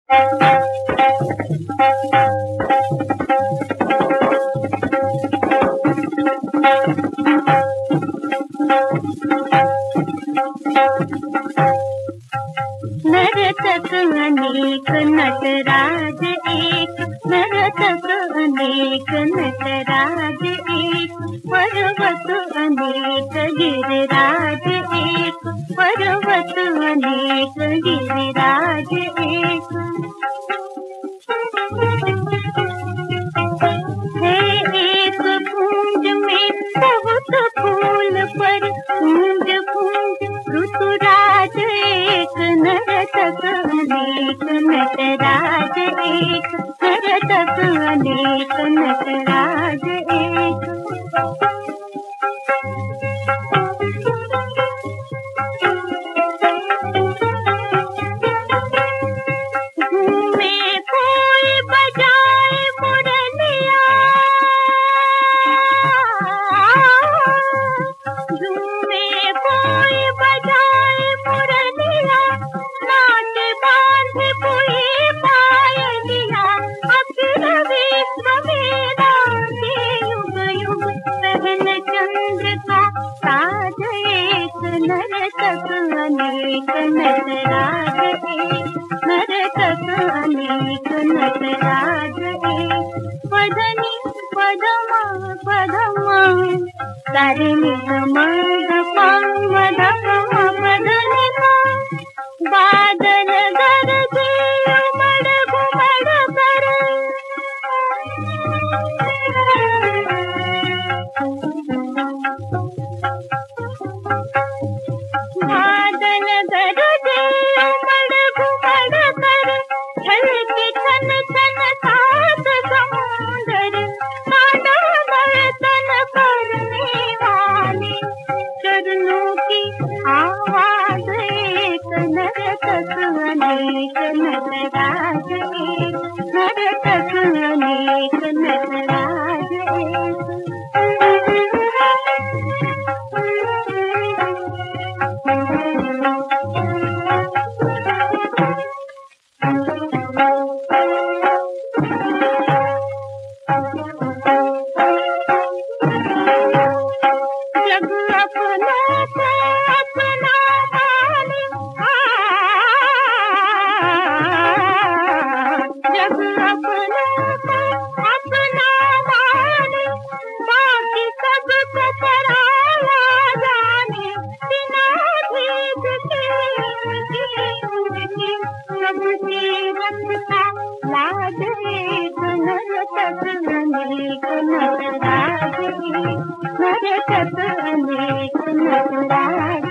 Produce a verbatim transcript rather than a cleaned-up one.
नर्तक अनेक नटराज एक, नर्तक अनेक नटराज एक, पर्वत अनेक गिरिराज एक, पर्वत अनेक गिरिराज एक। है एक कुंज में बहुत फूल पर कुंज कुंज ऋतुराज एक, नर्तक अनेक नटराज एक, नर्तक अनेक नटराज एक। घूमे कोई बजाए मुरलिया, झूमे कोई बजाए मुरलिया, नाच बांध कोई पायलिया, अखिल विश्व में नाचे युग युग पहन चंद्र का ताज एक, नर्तक अनेक नटराज एक, नर्तक अनेक नटराज एक। पधनी पदमा पदमा सारे निगम पा मधमा पधनी मा, बादल गरजे उमड़ घुमड़ कर, बादल गरजे उमड़ घुमड़ कर, छलके छन छन सात समुंदर, तांडव नर्तन करने वाले चरणों की आवाज एक, नर्तक अनेक नटराज एक, नर्तक अनेक नटराज एक। जग अपनों को अपना माने, जग अपनों को अपना माने, बाकी सबको पराया जाने, बिना भेद के उनकी उनकी सबसे रखता लाज एक, नर्तक अनेक नटराज एक, नर्तक अनेक नटराज।